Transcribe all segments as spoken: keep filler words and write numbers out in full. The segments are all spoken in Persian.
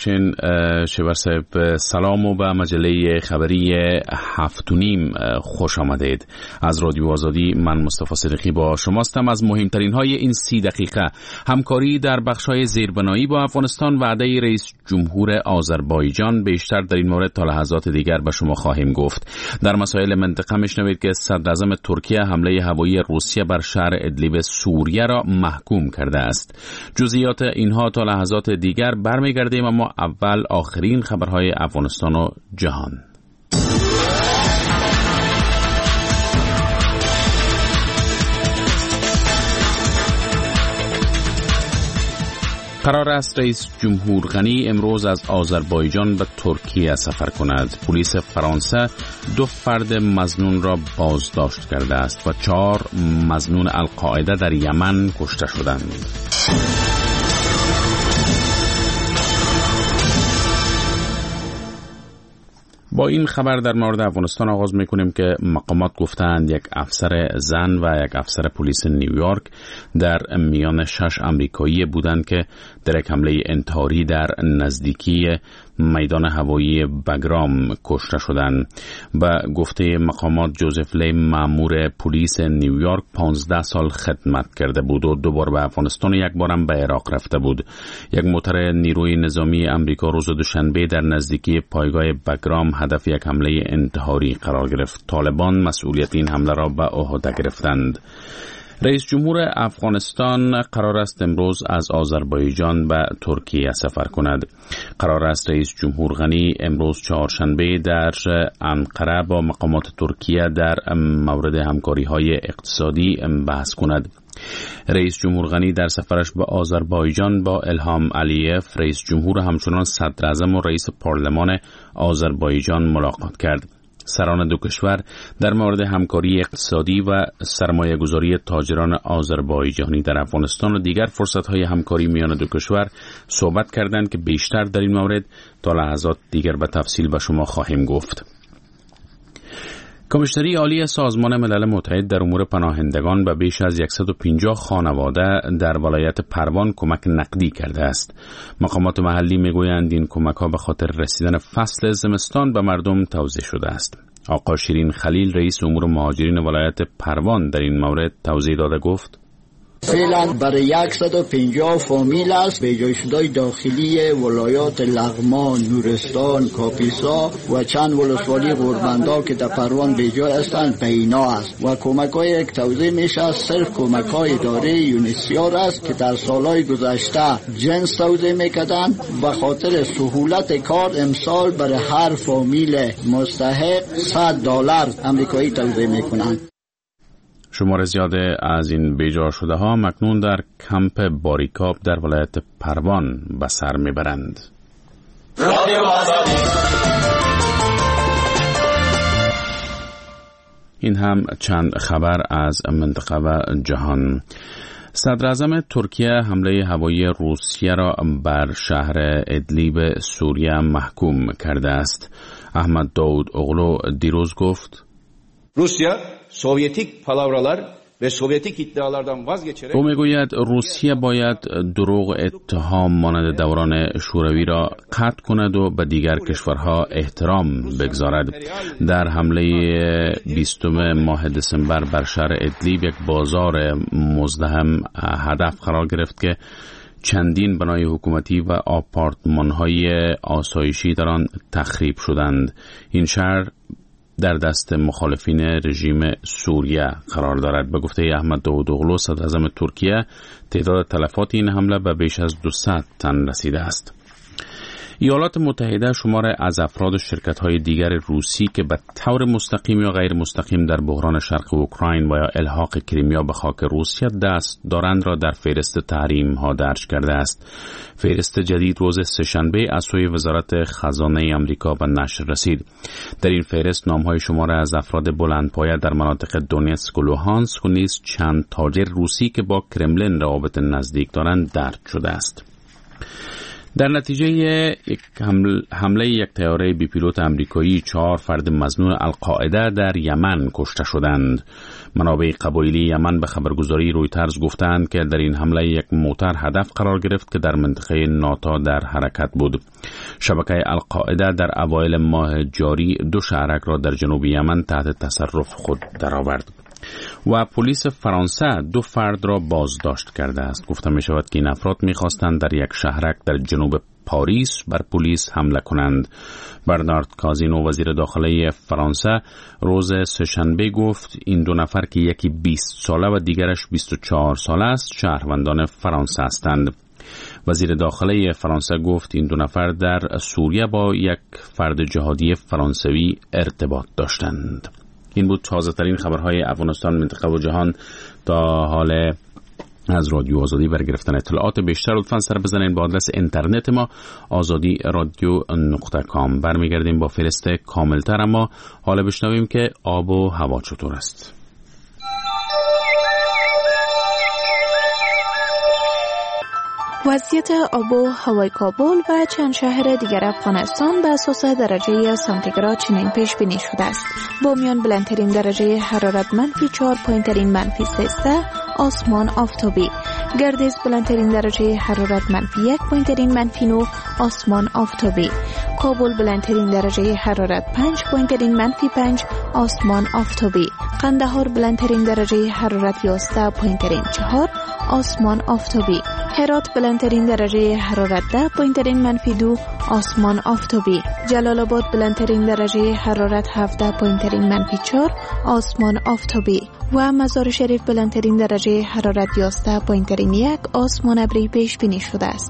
باشین. شبر صاحب سلام و به مجله خبری هفت و نیم خوش آمدید. از رادیو آزادی من مصطفی صدیقی با شماستم. از مهمترین های این سی دقیقه: همکاری در بخش‌های زیربنایی با افغانستان، وعده رئیس جمهور آذربایجان. بیشتر در این مورد تا لحظات دیگر به شما خواهیم گفت. در مسائل منطقه میشنوید که صدراعظم ترکیه حمله هوایی روسیه بر شهر ادلیب سوریه را محکوم کرده است. جزئیات اینها تا لحظات دیگر برمیگردیم، اما اول آخرین خبرهای افغانستان و جهان. قرار است رئیس جمهور غنی امروز از آذربایجان به ترکیه سفر کند. پلیس فرانسه دو فرد مظنون را بازداشت کرده است و چهار مظنون القاعده در یمن کشته شدند. با این خبر در مورد افغانستان آغاز میکنیم که مقامات گفتند یک افسر زن و یک افسر پلیس نیویورک در میان شش امریکایی بودند که در یک حمله انتحاری در نزدیکی میدان هوایی بگرام کشته شدند. به گفته مقامات جوزف لی مأمور پلیس نیویورک پانزده سال خدمت کرده بود و دو بار به افغانستان و یک بارم به عراق رفته بود. یک موتر نیروی نظامی امریکا روز دوشنبه در نزدیکی پایگاه بگرام هدف یک حمله انتحاری قرار گرفت. طالبان مسئولیت این حمله را به عهده گرفتند. رئیس جمهور افغانستان قرار است امروز از آذربایجان به ترکیه سفر کند. قرار است رئیس جمهور غنی امروز چهارشنبه در انقره با مقامات ترکیه در مورد همکاری‌های اقتصادی بحث کند. رئیس جمهور غنی در سفرش به آذربایجان با الهام علیف، رئیس جمهور، همچنان صدراعظم و رئیس پارلمان آذربایجان ملاقات کرد. سران دو کشور در مورد همکاری اقتصادی و سرمایه گذاری تاجران آذربایجانی در افغانستان و دیگر فرصت‌های همکاری میان دو کشور صحبت کردند که بیشتر در این مورد تا لحظات دیگر به تفصیل به شما خواهیم گفت. کمیشنری عالی سازمان ملل متحد در امور پناهندگان به بیش از صد و پنجاه خانواده در ولایت پروان کمک نقدی کرده است. مقامات محلی میگویند این کمک‌ها به خاطر رسیدن فصل زمستان به مردم توزیع شده است. آقا شیرین خلیل، رئیس امور مهاجرین ولایت پروان، در این مورد توضیح داده گفت: فعلا برای صد و پنجاه فامیل است به جای شدای داخلی ولایات لغمان، نورستان، کاپیسا و چند ولسوالی غربندا که در پروان به جای هستند به اینا است و کمک های یک توزیع میشه. صرف کمک های اداره یونیسیار است که در سالهای گذشته جنس توزیع میکردن. به خاطر سهولت کار امسال برای هر فامیل مستحق صد دلار امریکایی توزیع میکنند. شمار زیاده از این بیجا شده ها مکنون در کمپ باریکاب در ولایت پروان به سر میبرند. این هم چند خبر از منطقه و جهان. صدراعظم ترکیه حمله هوایی روسیه را بر شهر ادلیب سوریه محکوم کرده است. احمد داود اغلو دیروز گفت: روسیه سوویتیک پالاوراlar و سوویتیک ادعاlardan vazgeçerek او میگوید روسیه باید دروغ اتهام مانند دوران شوروی را قطع کند و به دیگر کشورها احترام بگذارد. در حمله بیستم ماه دسامبر بر شهر ادلیب یک بازار مزدحم هدف قرار گرفت که چندین بنای حکومتی و آپارتمان‌های آسایشی در آن تخریب شدند. این شهر در دست مخالفین رژیم سوریه قرار دارد. به گفته احمد داوودوغلو، صدراعظم ترکیه، تعداد تلفات این حمله به بیش از دویست تن رسیده است. ایالات متحده شمار از افراد و شرکت‌های دیگر روسی که به طور مستقیم یا غیر مستقیم در بحران شرق اوکراین و یا الحاق کریمیا به خاک روسیه دست دارند را در فهرست تحریم‌ها درج کرده است. فهرست جدید روز سه‌شنبه از سوی وزارت خزانه آمریکا به نشر رسید. در این فهرست نام‌های شمار از افراد بلندپایه در مناطق دونتسک و لوهانسک و نیز چند تاجر روسی که با کرملین روابط نزدیک دارند درج شده است. در نتیجه یک حمله یک طیاره بی پیلوت آمریکایی چهار فرد مظنون القاعده در یمن کشته شدند. منابع قبایلی یمن به خبرگزاری رویترز گفتند که در این حمله یک موتر هدف قرار گرفت که در منطقه ناتا در حرکت بود. شبکه القاعده در اوایل ماه جاری دو شهرک را در جنوب یمن تحت تصرف خود درآورد. و پلیس فرانسه دو فرد را بازداشت کرده است. گفته می شود که این افراد می خواستند در یک شهرک در جنوب پاریس بر پلیس حمله کنند. برنارد کازینو وزیر داخله فرانسه روز سه‌شنبه گفت این دو نفر که یکی بیست ساله و دیگرش بیست و چهار ساله است شهروندان فرانسه هستند. وزیر داخله فرانسه گفت این دو نفر در سوریه با یک فرد جهادی فرانسوی ارتباط داشتند. این بود تازه ترین خبرهای افغانستان، منطقه و جهان. تا حال از رادیو آزادی برای گرفتن اطلاعات بیشتر لطفاً سر بزنین با آدرس اینترنت ما آزادی رادیو نقطه کام. برمیگردیم با فهرست کاملتر، اما حالا بشنویم که آب و هوا چطور است. وضعیت آب و هوای کابل و چند شهر دیگر افغانستان به اساس درجه سانتیگراد چنین پیش بینی شده است. با میان بلندترین درجه حرارت منفی چهار، پایینترین منفی سیزده، آسمان آفتابی. گردیز بلندترین درجه حرارت منفی یک، پایینترین منفی نه، آسمان آفتابی. کابل بلندترین درجه حرارت پنج، پایینترین منفی پنج، آسمان آفتابی. قندهار بلندترین درجه حرارت یازده، پایینترین چهار، آسمان آفتابی. هرات بلندترین درجه حرارت ده، پایینترین منفی دو، آسمان آفتابی. جلال آباد بلندترین درجه حرارت هفده، پایینترین منفی چهار، آسمان آفتابی. و مزار شریف بلندترین درجه حرارت یازده، پایینترین یک، آسمان ابری پیش بینی شده است.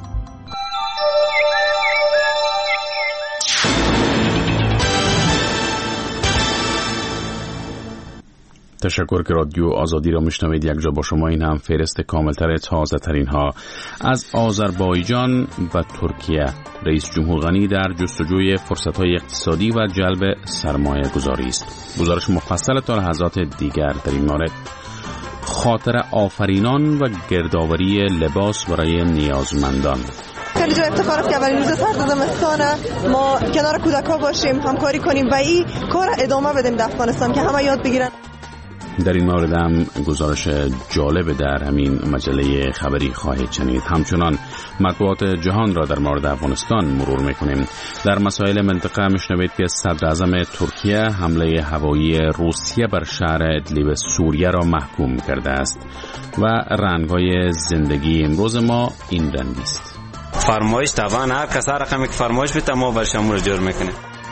تشکر که رادیو آزادی را میشنوید. یک جا با شما. این هم فهرست کاملتر تازه ترین ها از آذربایجان و ترکیه. رئیس جمهور غنی در جستجوی فرصت های اقتصادی و جلب سرمایه گذاری است. گزارش مفصل تا لحظات دیگر در این مورد. خاطر آفرینان و گردآوری لباس برای نیازمندان. خیلی جا افتخار است که اولین روز سرد زمستان ما کنار کودک‌ها باشیم، همکاری کنیم و این کار ادامه بدیم در افغانستان که همه یاد بگیرن. در این مورد هم گزارش جالب در همین مجله خبری خواهید شنید. همچنان مطبوعات جهان را در مورد افغانستان مرور میکنیم. در مسائل منطقه میشنوید که صدر اعظم ترکیه حمله هوایی روسیه بر شهر ادلیب سوریه را محکوم کرده است و رنگ‌های زندگی امروز ما این رنگی است. فرمایش طبعا هر کس هر رقمی که فرمایش بده ما برش امور جور میکنه.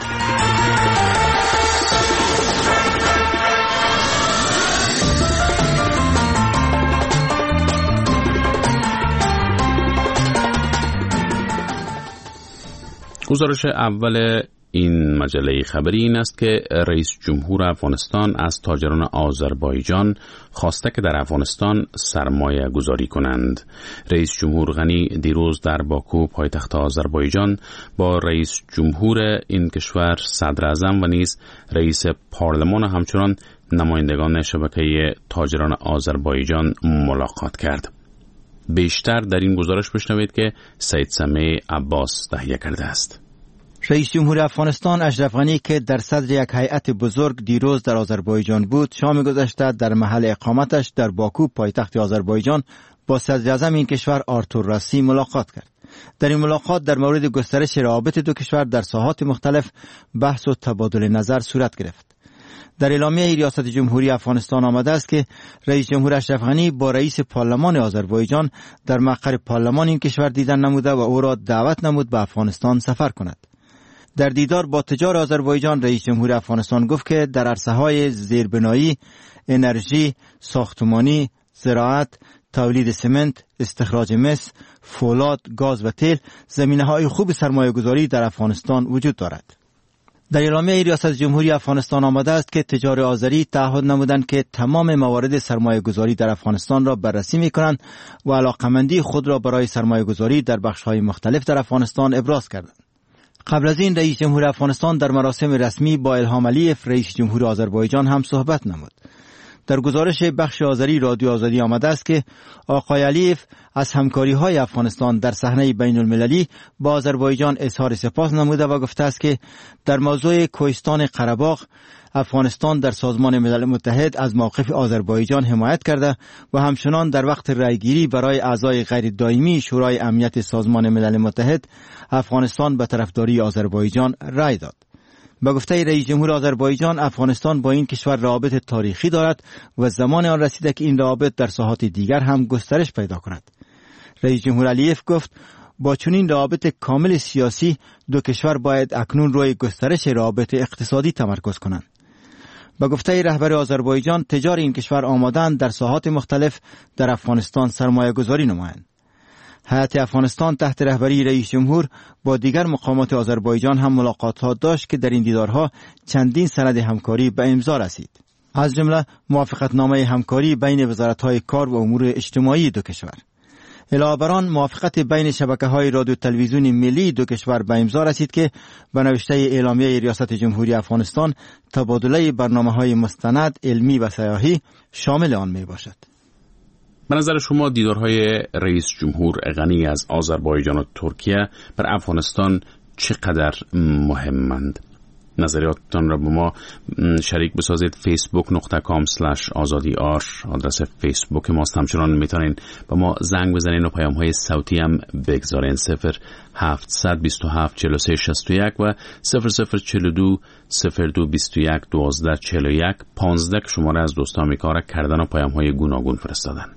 گزارش اول این مجله خبری این است که رئیس جمهور افغانستان از تاجران آذربایجان خواسته که در افغانستان سرمایه گذاری کنند. رئیس جمهور غنی دیروز در باکو پایتخت آذربایجان با رئیس جمهور این کشور، صدر اعظم و نیز رئیس پارلمان و همچنان نمایندگان شبکه تاجران آذربایجان ملاقات کرد. بیشتر در این گزارش بشنوید که سید سمیع عباس تهیه کرده است. رئیس جمهور افغانستان اشرف غنی که در صدر یک هیئت بزرگ دیروز در آذربایجان بود، شام گذشته در محل اقامتش در باکو پایتخت آذربایجان با صدر اعظم این کشور آرتور راسی ملاقات کرد. در این ملاقات در مورد گسترش روابط دو کشور در ساحات مختلف بحث و تبادل نظر صورت گرفت. در اعلامیه ریاست جمهوری افغانستان آمده است که رئیس جمهور اشرف غنی با رئیس پارلمان آذربایجان در مقر پارلمان این کشور دیدن نموده و او را دعوت نمود به افغانستان سفر کند. در دیدار با تجار آذربایجان رئیس جمهور افغانستان گفت که در عرصه‌های زیربنایی، انرژی، ساختمانی، زراعت، تولید سمنت، استخراج مس، فولاد، گاز و تیل زمینه‌های خوب سرمایه‌گذاری در افغانستان وجود دارد. در اعلامیه ریاست جمهوری افغانستان آمده است که تجار آذری تعهد نمودند که تمام موارد سرمایه‌گذاری در افغانستان را بررسی می‌کنند و علاقمندی خود را برای سرمایه‌گذاری در بخش‌های مختلف در افغانستان ابراز کردند. قبل از این رئیس جمهور افغانستان در مراسم رسمی با الهام علیف رئیس جمهور آذربایجان هم صحبت نمود. در گزارش بخش آذری رادیو آزادی آمده است که آقای علیف از همکاری‌های افغانستان در صحنه بین المللی با آذربایجان اظهار سپاس نموده و گفته است که در موضوع کوهستان قره‌باغ افغانستان در سازمان ملل متحد از موقف آذربایجان حمایت کرده و همچنان در وقت رأیگیری برای اعضای غیر دائمی شورای امنیت سازمان ملل متحد افغانستان به طرفداری آذربایجان رأی داد. به گفته رئیس جمهور آذربایجان، افغانستان با این کشور روابط تاریخی دارد و زمان آن رسیده که این روابط در ساحات دیگر هم گسترش پیدا کند. رئیس جمهور علیف گفت با چنین روابط کامل سیاسی دو کشور باید اکنون روی گسترش روابط اقتصادی تمرکز کنند. به گفته رهبر آذربایجان، تجار این کشور آمادند در ساحات مختلف در افغانستان سرمایه گذاری نمایند. هیئت افغانستان تحت رهبری رئیس جمهور با دیگر مقامات آذربایجان هم ملاقات‌ها داشت که در این دیدارها چندین سند همکاری به امضا رسید. از جمله موافقتنامه همکاری بین وزارت‌های کار و امور اجتماعی دو کشور. علاوه بر آن موافقت بین شبکه‌های رادیو تلویزیونی ملی دو کشور به امضا رسید که به نوشته اعلامیه ریاست جمهوری افغانستان تبادله برنامه‌های مستند، علمی و سیاحی شامل آن میباشد. به نظر شما دیدارهای رئیس جمهور غنی از آذربایجان و ترکیه بر افغانستان چقدر مهمند؟ نظریاتتان را با ما شریک بسازید. فیسبوک نقطه کام سلش آزادی آر آدرس فیسبوک ماست. همچنان میتونین با ما زنگ بزنین و پیام های صوتی هم بگذارین. صفر هفتصد بیست و هفت چهل و سه شصت و یک و صفر صفر چهل و دو صفر دو بیست و یک دوازده چهل و یک پانزده که شماره از دوست آمریکا را کردن و پیام های گوناگون فرستادن.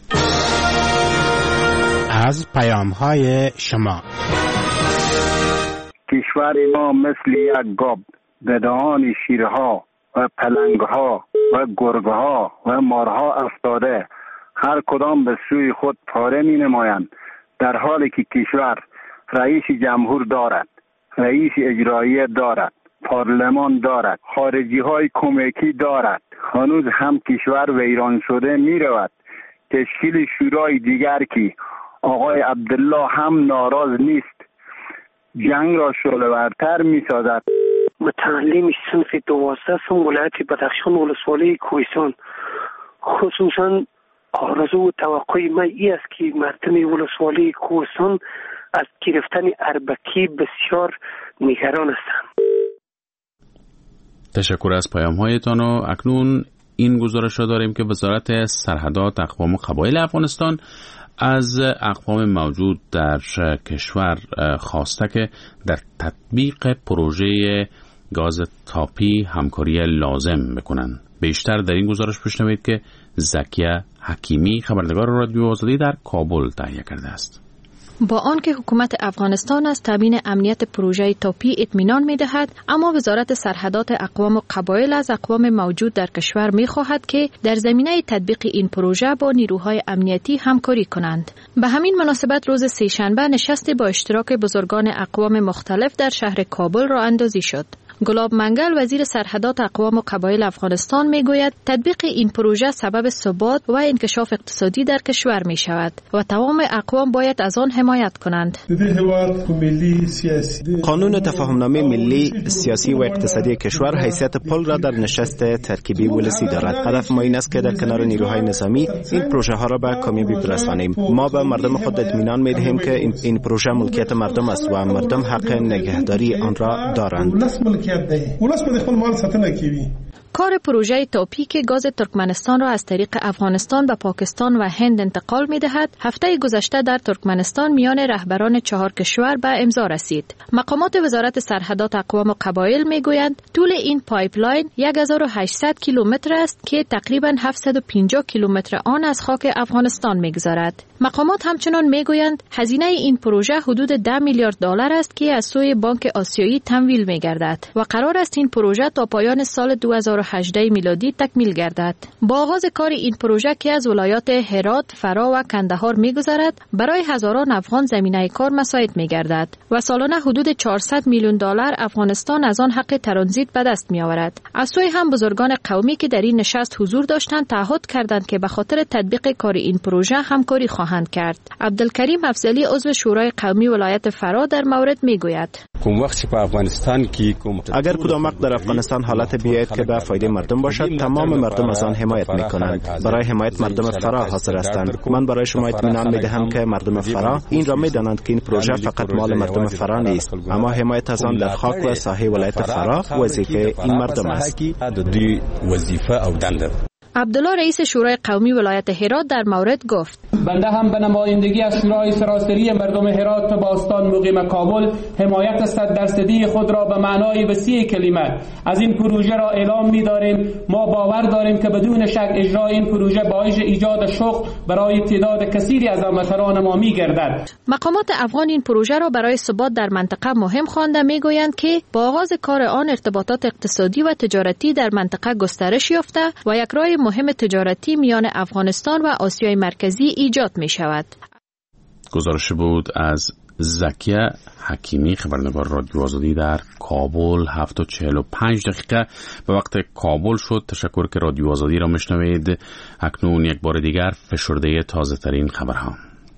از پیام های شما: کشور ما مثل یک گاو به دهان شیرها و پلنگها و گرگها و مارها افتاده، هر کدام به سوی خود پاره می نمایند، در حالی که کشور رئیس جمهور دارد، رئیس اجرایی دارد، پارلمان دارد، خارجی های کمکی دارد. هنوز هم کشور ویران شده می رود. تشکیل شورای دیگر که آقای عبدالله هم ناراض نیست، جنگ را شعله‌ورتر می‌سازد. متعلم صنف دوازده سم ولایت بدخشان ولسوالی کوهستان، خصوصا آرزو و توقع من این است که مردم ولسوالی کوهستان از گرفتن اربکی بسیار نگران هستند. تشکر از پیام‌هایتان و اکنون این گزارش را داریم که وزارت سرحدات اقوام و قبایل افغانستان از اقوام موجود در کشور خواسته که در تطبیق پروژه گاز تاپی همکاری لازم بکنند. بیشتر در این گزارش بشنوید که زکیه حکیمی خبرنگار رادیو آزادی در کابل تهیه کرده است. با آنکه حکومت افغانستان از تامین امنیت پروژه تاپی اطمینان می‌دهد، اما وزارت سرحدات اقوام و قبایل از اقوام موجود در کشور می‌خواهد که در زمینه تطبیق این پروژه با نیروهای امنیتی همکاری کنند. به همین مناسبت روز سه‌شنبه نشستی با اشتراک بزرگان اقوام مختلف در شهر کابل راه اندازی شد. گلاب منگل وزیر سرحدات اقوام و قبایل افغانستان میگوید تطبیق این پروژه سبب ثبات و انکشاف اقتصادی در کشور می شود و تمام اقوام باید از آن حمایت کنند. قانون تفاهمنامه ملی سیاسی و اقتصادی کشور حیثیت پل را در نشست ترکیبی ولسی دارد. هدف ما این است که در کنار نیروهای نظامی این پروژه ها را به کامیابی برسانیم. ما به مردم خود اطمینان می دهیم که این, این پروژه ملکیت مردم است و مردم حق نگهداری آن را دارند. کار پروژه تاپی که گاز ترکمنستان را از طریق افغانستان به پاکستان و هند انتقال می دهد، هفته گذشته در ترکمنستان میان رهبران چهار کشور به امضا رسید. مقامات وزارت سرحدات اقوام و قبایل می گویند طول این پایپلاین هزار و هشتصد کیلومتر است که تقریباً هفتصد و پنجاه کیلومتر آن از خاک افغانستان می‌گذرد. مقامات همچنان میگویند هزینه این پروژه حدود ده میلیارد دلار است که از سوی بانک آسیایی تمویل می‌گردد و قرار است این پروژه تا پایان سال دو هزار و هجده میلادی تکمیل گردد. با آغاز کار این پروژه که از ولایات هرات، فرا و کندهار می‌گذرد، برای هزاران افغان زمینه کار مساعد می‌گردد و سالانه حدود چهارصد میلیون دلار افغانستان از آن حق ترانزیت به دست می‌آورد. از سوی هم بزرگان قومی که در این نشست حضور داشتند تعهد کردند که به خاطر تطبیق کار این پروژه همکاری خواهند کرد. عبدالکریم افضلی عضو شورای قومی ولایت فرا در مورد میگوید: اگر کدام وقت در افغانستان حالت بیاید که به فایده مردم باشد تمام مردم از آن حمایت میکنند. برای حمایت مردم فرا حاضر هستند. من برای شما اطمینان میدهم که مردم فرا این را میدانند که این پروژه فقط مال مردم فرا نیست، اما حمایت از آن در خاک و ساحه ولایت فرا وظیفه این مردم است. عبدالله رئیس شورای قومی ولایت هرات در مورد گفت: بنده هم به نمایندگی از شورای سراسری مردم هرات و استان مقیم کابل حمایت صد درصدی خود را به معنای وسیع کلمه از این پروژه را اعلام می‌داریم. ما باور داریم که بدون شک اجرای این پروژه باعث ایجاد شغل برای تعداد کثیری از هموطنان ما می‌گردد. مقامات افغان این پروژه را برای ثبات در منطقه مهم خوانده می‌گویند که با آغاز کار آن ارتباطات اقتصادی و تجارتی در منطقه گسترش یافته و یک راه مهم تجارتی میان افغانستان و آسیای مرکزی ایجاد می شود. گزارش بود از زکیه حکیمی، خبرنگار رادیو آزادی در کابل. هفت و چهل و پنج دقیقه به وقت کابل شد. تشکر که رادیو آزادی را میشنوید. اکنون یک بار دیگر فشرده تازه ترین خبرها.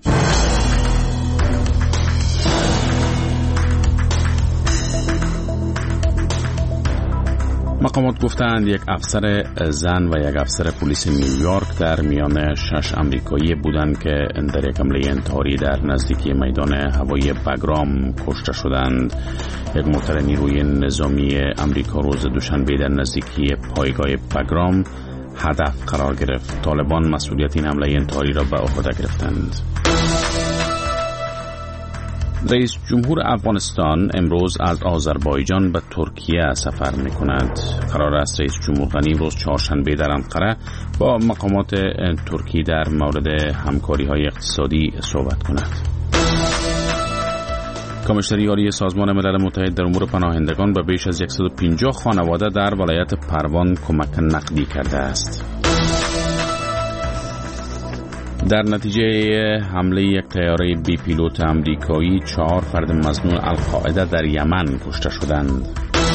مقامات گفتند یک افسر زن و یک افسر پلیس نیویورک در میان شش امریکایی بودند که در یک حمله انتحاری در نزدیکی میدان هوایی بگرام کشته شدند. یک موتر نیروی نظامی امریکا روز دوشنبه در نزدیکی پایگاه بگرام هدف قرار گرفت. طالبان مسئولیت این حمله انتحاری را به عهده گرفتند. رئیس جمهور افغانستان امروز از آذربایجان به ترکیه سفر می کند. قرار است رئیس جمهور غنی روز چهارشنبه در انقره با مقامات ترکی در مورد همکاری های اقتصادی صحبت کند. کمیشنر عالی سازمان ملل متحد در امور پناهندگان به بیش از صد و پنجاه خانواده در ولایت پروان کمک نقدی کرده است. در نتیجه حمله یک طیاره بی پیلوت امریکایی چهار فرد مظنون القاعده در یمن کشته شدند.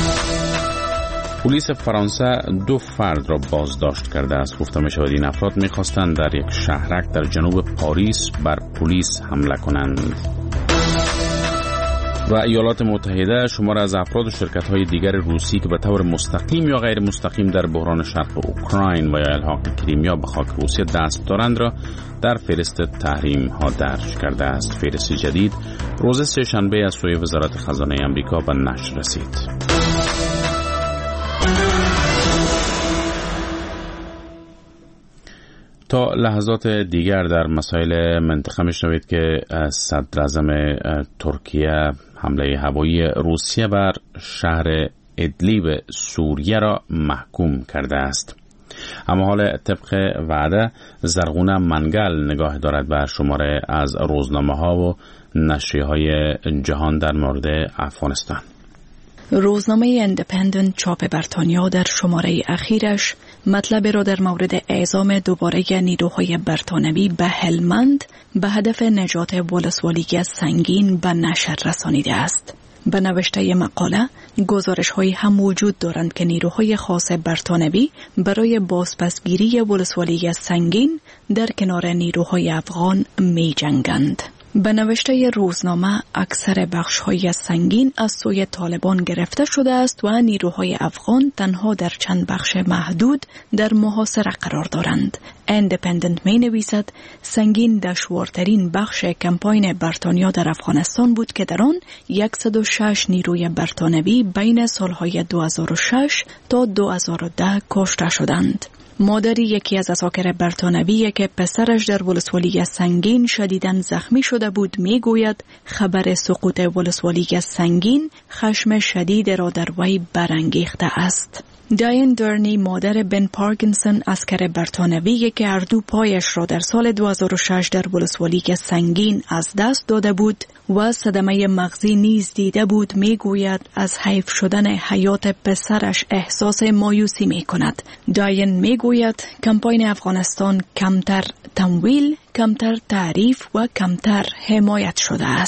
پلیس فرانسه دو فرد را بازداشت کرده است. گفته می شود این افراد می خواستند در یک شهرک در جنوب پاریس بر پلیس حمله کنند. و ایالات متحده شمار از افراد و شرکت‌های دیگر روسی که به طور مستقیم یا غیر مستقیم در بحران شرق اوکراین و یا الحاق کریمیا به خاک روسیه دست دارند را در فهرست تحریم ها درج کرده است. فهرست جدید روز سه شنبه از سوی وزارت خزانه آمریکا به نشر رسید. تا لحظات دیگر در مسائل منطقه میشنوید که صدر اعظم ترکیه حمله هوایی روسیه بر شهر ادلیب سوریه را محکوم کرده است. اما حال طبق وعده زرغونه منگل نگاه دارد بر شماره از روزنامه ها و نشریه های جهان در مورد افغانستان. روزنامه اندپندنت چاپ بریتانیا در شماره اخیرش مطلب را در مورد اعزام دوباره نیروهای بریتانوی به هلمند به هدف نجات ولسوالی سنگین به نشر رسانیده است. به نوشته مقاله گزارش هایی هم وجود دارند که نیروهای خاص بریتانوی برای بازپسگیری ولسوالی سنگین در کنار نیروهای افغان می جنگند. به نوشته روزنامه اکثر بخش‌های سنگین از سوی طالبان گرفته شده است و نیروهای افغان تنها در چند بخش محدود در محاصره قرار دارند. اندپندنت می نویسد سنگین دشوارترین بخش کمپاین بریتانیا در افغانستان بود که در آن صد و شش نیروی بریتانوی بین سالهای دو هزار و شش تا دو هزار و ده کشته شدند. مادری یکی از اساکر بریتانوی که پسرش در ولسوالی سنگین شدیداً زخمی شده بود میگوید خبر سقوط ولسوالی سنگین خشم شدید را در وی برانگیخته است. داین درنی مادر بن پارکینسون اسکر بریتانوی که هر دو پایش را در سال دو هزار و شش در ولسوالی سنگین از دست داده بود و صدمه مغزی نیز دیده بود میگوید از حیف شدن حیات پسرش احساس مایوسی می کند. داین میگوید کمپاین افغانستان کمتر تمویل، کمتر تعریف و کمتر حمایت شده است.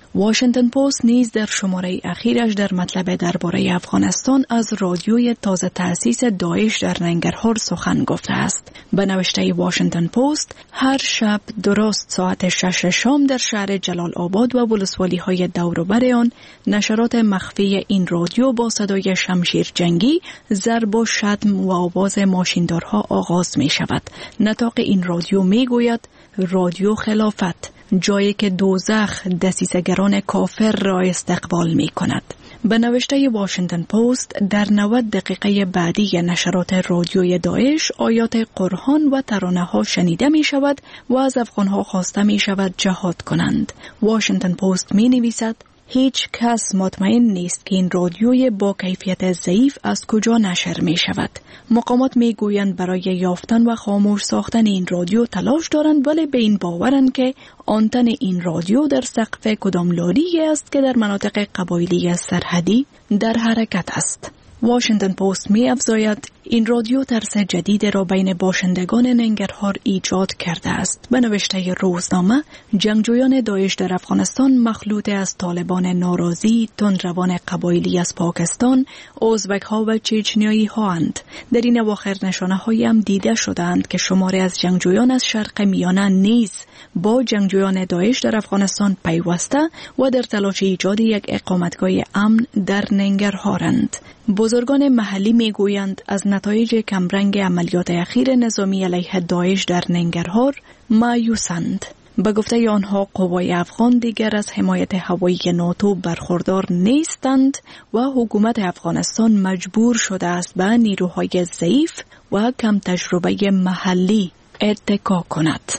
واشنگتن پست نیز در شماره اخیرش در مطلب درباره افغانستان از رادیوی تازه تأسیس داعش در ننگرهار سخن گفته است. به نوشته واشنگتن پست، هر شب درست ساعت شش شام در شهر جلال آباد و ولسوالی های دور و بر آن نشرات مخفی این رادیو با صدای شمشیر جنگی، ضرب و شتم و آواز ماشیندارها آغاز می شود. نطاق این رادیو می گوید رادیو خلافت، جایی که دوزخ دسیسه‌گران کافر را استقبال می کند. به نوشته واشنگتن پست، در نود دقیقه بعدی نشرات رادیوی داعش آیات قرآن و ترانه ها شنیده می شود و از افغان ها خواسته می شود جهاد کنند. واشنگتن پست می نویسد هیچ کس مطمئن نیست که این رادیوی با کیفیت ضعیف از کجا نشر می شود. مقامات می گویند برای یافتن و خاموش ساختن این رادیو تلاش دارند، ولی به این باورند که آنتن این رادیو در سقف کدام لالی است که در مناطق قبایلی سرحدی در حرکت است. واشنگتن پست می افزاید این رادیو ترس جدید را بین باشندگان ننگرهار ایجاد کرده است. به نوشته روزنامه، جنگجویان داعش در افغانستان مخلوط از طالبان ناراضی، تندروان قبایلی از پاکستان، ازبک ها و چچنیایی ها اند. در این اواخر نشانه هایی هم دیده شدند که شماری از جنگجویان از شرق میانه نیز با جنگجویان داعش در افغانستان پیوسته و در تلاش ایجاد یک اقامتگاه امن در ننگرهارند. بزرگان محلی میگویند از نتایج کمرنگ عملیات اخیر نظامی علیه داعش در ننگرهار مایوسند. به گفته آنها قوای افغان دیگر از حمایت هوایی ناتو برخوردار نیستند و حکومت افغانستان مجبور شده است به نیروهای ضعیف و کم تجربه محلی اتکا کند.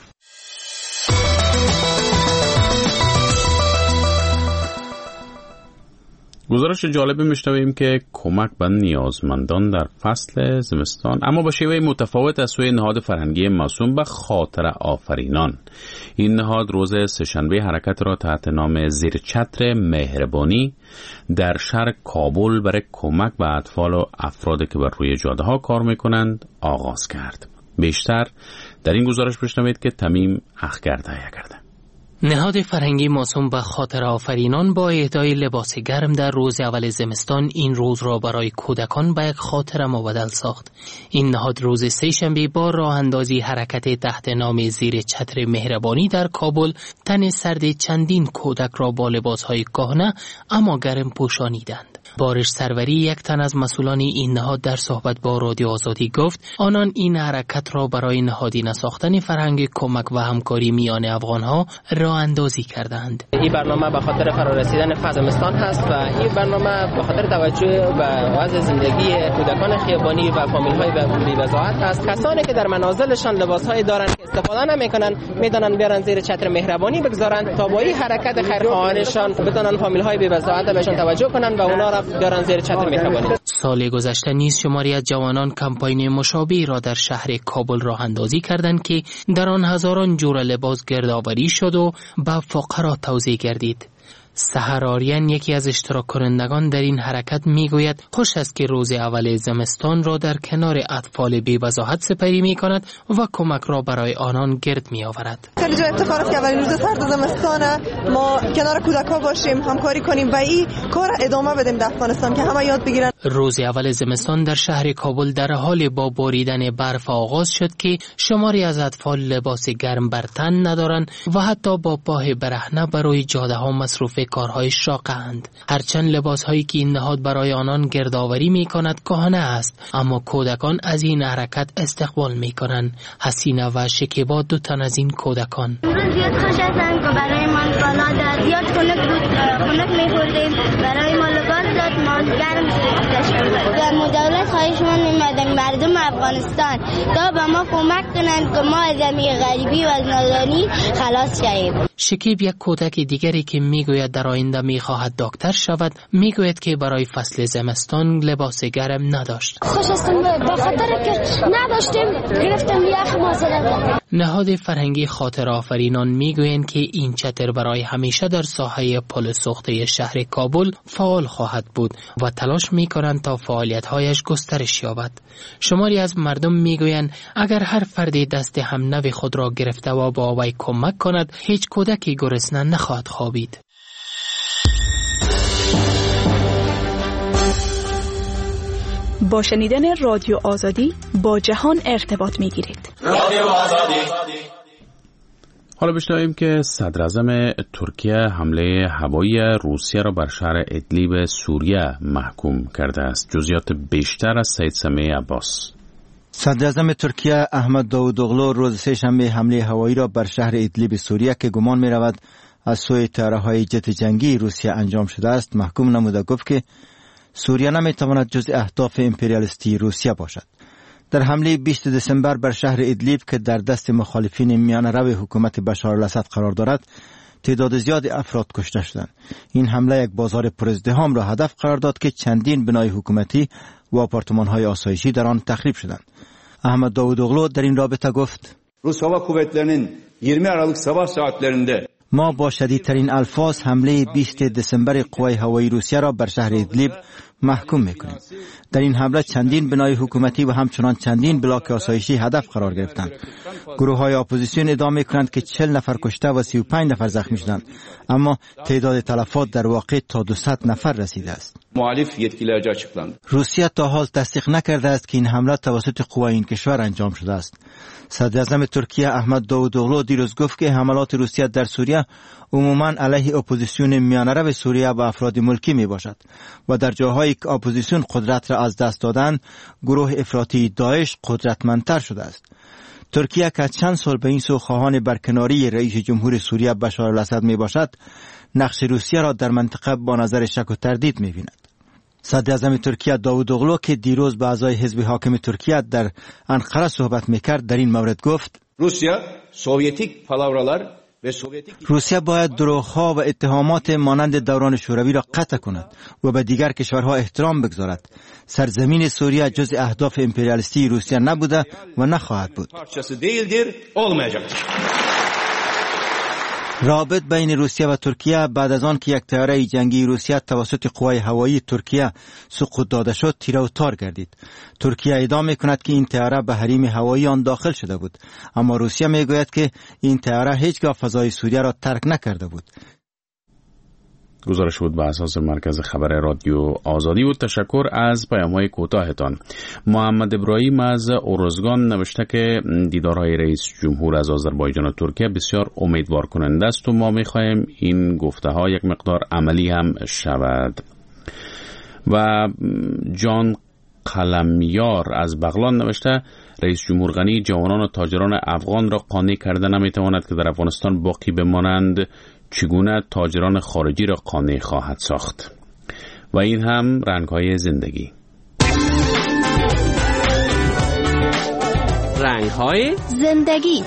گزارش جالبی میشنویم که کمک به نیازمندان در فصل زمستان اما با شیوه متفاوت از سوی نهاد فرهنگی موسوم به خاطر آفرینان. این نهاد روز سه‌شنبه حرکت را تحت نام زیر چتر مهربانی در شهر کابل برای کمک به اطفال و افرادی که بر روی جاده ها کار میکنند آغاز کرد. بیشتر در این گزارش بشنوید که تمیم اخگر تهیه کرده. نهاد فرهنگی موسوم به خاطر آفرینان با اهدای لباس گرم در روز اول زمستان این روز را برای کودکان به یک خاطره مبدل ساخت. این نهاد روز سه‌شنبه با راه اندازی حرکت تحت نام زیر چتر مهربانی در کابل تن سرد چندین کودک را با لباسهای کهنه اما گرم پوشانیدند. بارش سروری، یک تن از مسئولان این نهاد، در صحبت با رادیو آزادی گفت آنان این حرکت را برای نهادینه ساختن فرهنگ کمک و همکاری میان افغانها راه اندازی کردند. این برنامه به خاطر فرارسیدن فصل زمستان هست و این برنامه به خاطر توجه به وضع زندگی کودکان خیابانی و فامیل‌های بی‌وضاحت هست. کسانی که در منازلشان لباس‌های دارند که استفاده نمی‌کنند می‌دانند بیارن زیر چتر مهربانی بگذارند تا با این حرکت خیرخواهانشان بتونن فامیل‌های بی‌وضاحت بهشون توجه کنند و اونا را بیارن زیر چتر مهربانی. سال گذشته نیز شماری از جوانان کمپاین مشابهی را در شهر کابل راه اندازی کردند که در آن هزاران جور لباس گردآوری شد و به فقرا توزیع گردید. سحر آریان، یکی از اشتراک کنندگان در این حرکت، میگوید خوش است که روز اول زمستان را در کنار اطفال بی وضاحت سپری می کند و کمک را برای آنان گرد می آورد. خیلی جای افتخار است که اولین روز سرد زمستان ما کنار کودک‌ها باشیم، همکاری کنیم و این کار ادامه بدیم در افغانستان که همه یاد بگیرن. روز اول زمستان در شهر کابل در حال با باریدن برف آغاز شد که شماری از اطفال لباس گرم بر تن ندارند و حتی با پاه برهنه برای جاده ها مصروف کارهای شاقند. هرچند لباس هایی که این نهاد برای آنان گردآوری می کند کهنه است، اما کودکان از این حرکت استقبال می کنند. حسینه و شکیبا، دو تن از این کودکان. امروز زیاد خوش هستم که برای ما بالا داد، زیاد خنک بود، خنک می بردیم، برای ما لباس داد، ما گرم داشتیم. در مدولت خواهش من میمدن مردم افغانستان تا به ما کمک کنند که ما از این غریبی و از نادانی خلاص شویم. شکیب، یک کودک دیگری که میگوید در آینده میخواهد دکتر شود، میگوید که برای فصل زمستان لباس گرم نداشت. خوش هستم به خاطر که نداشتیم گرفتم یخ مازرم. نهاد فرهنگی خاطر آفرینان میگویند که این چتر برای همیشه در ساحه پل سوخته شهر کابل فعال خواهد بود و تلاش میکنند تا فعالیت‌هایش گسترش یابد. شماری از مردم میگویند اگر هر فردی دست هم نوی خود را گرفته و با وی کمک کند، هیچ کودکی گرسنه نخواهد خوابید. با شنیدن رادیو آزادی با جهان ارتباط میگیرید. رادیو آزادی. حالا بشنویم که صدراعظم ترکیه حمله هوایی روسیه را بر شهر ادلیب سوریه محکوم کرده است. جزئیات بیشتر از سید سمیع عباس. صدراعظم ترکیه احمد داوودوغلو روز سه‌شنبه حمله هوایی را بر شهر ادلیب سوریه که گمان می رود از سوی طیاره‌های جت جنگی روسیه انجام شده است محکوم نموده گفت که سوریه نمی تواند جزء اهداف امپریالیستی روسیه باشد. در حمله بیستم دسامبر بر شهر ادلیب که در دست مخالفین میانه‌رو حکومت بشار الاسد قرار دارد تعداد زیاد افراد کشته شدند. این حمله یک بازار پرازدحام را هدف قرار داد که چندین بنای حکومتی و آپارتمان‌های آسایشی در آن تخریب شدند. احمد داوودوغلو در این رابطه گفت Rus Hava Kuvvetleri'nin yirmi Aralık sabah saatlerinde ما با شدیدترین الفاظ حمله بیستم دسامبر قوای هوایی روسیه را بر شهر ادلیب محکوم میکنیم. در این حمله چندین بنای حکومتی و همچنان چندین بلاک آسایشی هدف قرار گرفتند. گروه های اپوزیسیون ادعا میکنند که چهل نفر کشته و سی و پنج نفر زخمی شدند، اما تعداد تلفات در واقع تا دویست نفر رسیده است. muhalif yetkililerce açıklandı. روسیه تا حال تصدیق نکرده است که این حمله توسط قوای این کشور انجام شده است. صدراعظم ترکیه احمد داوودوغلو دیروز گفت که حملات روسیه در سوریه عموماً علیه اپوزیسیون میانه‌رو سوریه و افراد ملکی می باشد و در جاهایی که اپوزیسیون قدرت را از دست دادن گروه افراطی داعش قدرتمندتر شده است. ترکیه که چند سال به این سو خواهان برکناری رئیس جمهور سوریه بشار الاسد می باشد نقش روسیه را در منطقه با نظر شک و تردید می بیند. صدراعظم ترکیه داوودوغلو که دیروز با اعضای حزب حاکم ترکیه در انقره صحبت میکرد در این مورد گفت روسیه سوویتیک پالاوراlar ve sovyetik روسیه باید دروغ‌ها و اتهامات مانند دوران شوروی را قطع کند و به دیگر کشورها احترام بگذارد. سرزمین سوریه جزء اهداف امپریالیستی روسیه نبوده و نخواهد بود. parçası değildir, olmayacaktır. رابط بین روسیه و ترکیه بعد از آن که یک طیاره جنگی روسیه توسط قوای هوایی ترکیه سقوط داده شد تیره و تار گردید. ترکیه ادعا می‌کند که این طیاره به حریم هوایی آن داخل شده بود، اما روسیه میگوید که این طیاره هیچگاه فضای سوریه را ترک نکرده بود. گزارش بود به اساس مرکز خبر رادیو آزادی بود. تشکر از پیام‌های کوتاهتان. محمد ابراهیم از اورزگان نوشته که دیدارهای رئیس جمهور از آذربایجان و ترکیه بسیار امیدوار کننده است و ما می‌خواهیم این گفته‌ها یک مقدار عملی هم شود. و جان قلمیار از بغلان نوشته رئیس جمهور غنی جوانان و تاجران افغان را قانع کرده نمی‌تواند که در افغانستان باقی بمانند، چگونه تاجران خارجی را قانع خواهد ساخت؟ و این هم رنگ‌های زندگی. رنگ‌های زندگی.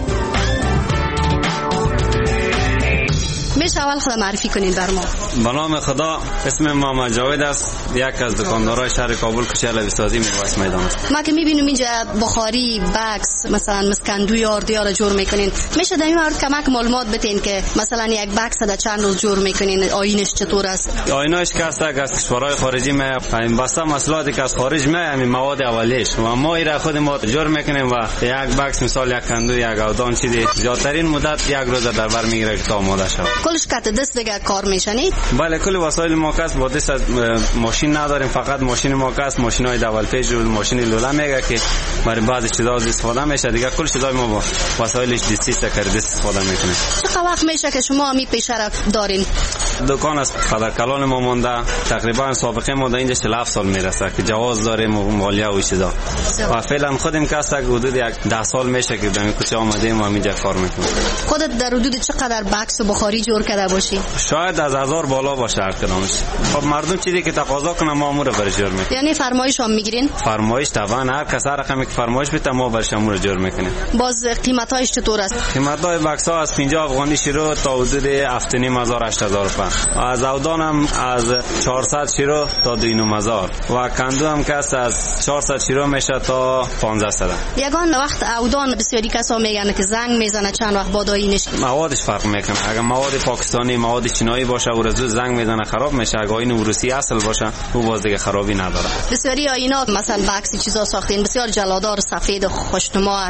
میشه اول خدا معرفی کنین بر ما؟ به نام خدا، اسم محمد جاوید است، یک از دکاندارای شهر کابل کوچه علوی سازی میوه میدان است. ما که میبینیم اینجا بخاری، بکس، مثلا مسکندو یا اردیا را جور میکنین، میشه در این مورد کمک معلومات بدین که مثلا یک بکس در چند روز جور میکنین، آیینش چطور است؟ آیناش که است از کشورهای خارجی میاد، همین بسته مسئولاتی که از خارج میاد، همین مواد اولیش و ما ایرا خود ما جور میکنیم و یک بکس مثال یک کندو یک اودان چیزی زیادترین مدت یک روز در بر میگیره که تا آماده شود. کلش کات دست دیگه کار میشنید؟ بله، کل وسایل ما کس با دست ماشین نداریم، فقط ماشین ما کس ماشینای دبل پیج و ماشین لوله میگه که برای بعضی چیزا استفاده میشه، دیگه کل چیزای ما با وسایلش دستی سکر دست استفاده میکنیم. چه وقت میشه که شما می پیشه را دارین؟ دکان است قدر کلان ما مونده، تقریبا سابقه ما در اینجا چهل و هفت سال میرسه که جواز داریم و مالیه و چیزا و فعلا خودم کس حدود یک ده سال میشه که در کوچه آمدیم و اینجا کار میکنیم. خودت در حدود چقدر بکس و بخاری جور کرده باشی؟ شاید از هزار بالا باشه هر کدامش. خب مردم چیزی که تقاضا کنه ما امور برش جور میکنیم. یعنی فرمایش هم میگیرین؟ فرمایش طبعا هر کس هر رقمی که فرمایش بده ما برش امور جور میکنیم. باز قیمتاش چطور است؟ قیمتای بکس ها از پنجاه افغانی شروع تا حدود هفت و نیم هزار هشت هزار روپیه. از اودان هم از چهارصد شروع تا دو و نیم هزار و کندو هم کس از چهارصد شروع میشه تا پانزده یگان وقت اودان بسیاری کسا میگن که زنگ میزنه چند وقت بعد آیینش موادش فرق میکنه. اگر مواد پاکستانی مواد چینایی باشه و رزو زنگ میزنه خراب میشه، اگه آیین روسی اصل باشه او باز دیگه خرابی نداره. بسیاری آینا مثلا بکس چیزا ساختین بسیار جلادار سفید خوشنما است،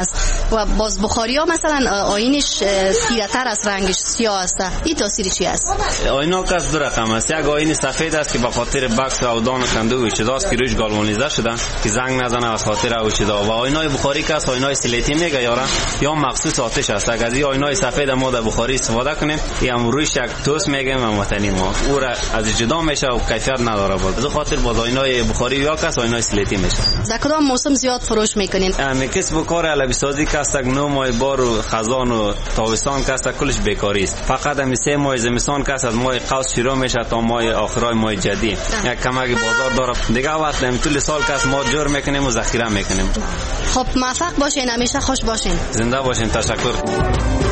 و باز بخاری ها مثلا آینش تیره تر از رنگش سیاه است، این تاثیر چی است؟ آینا کس دو رقم است. یک آینه سفید است که به خاطر بکس و اودان و کنده و چیزاست که روش گالوانیزه شدن که زنگ نزنه از خاطر او چیزا. و آینای بخاری که است آینای سلیتی میگه یارا یا مخصوص آتش است. اگر از این آینای سفید ما در بخاری استفاده کنیم یا روش یک توس میگیم و وطنی ما او را از جدا میشه و کیفیت نداره. باز خاطر باز آینای بخاری یا که است آینای سلیتی میشه. در کدام موسم زیاد فروش میکنین؟ امی کسب کار علبی سازی که است نو ماه بار و خزان و تابستان که است کلش بیکاری است. فقط امی سه ماه زمستان که است از ماه قوس شروع میشه تا ماه آخرای ماه جدی یک کمک بازار داره. دیگه وقت امی طول سال که است ما جور میکنیم و ذخیره میکنیم. خب موفق باشین، همیشه خوش باشین. زنده باشین. تشکر.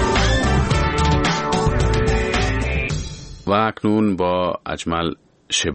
و اکنون با اجمل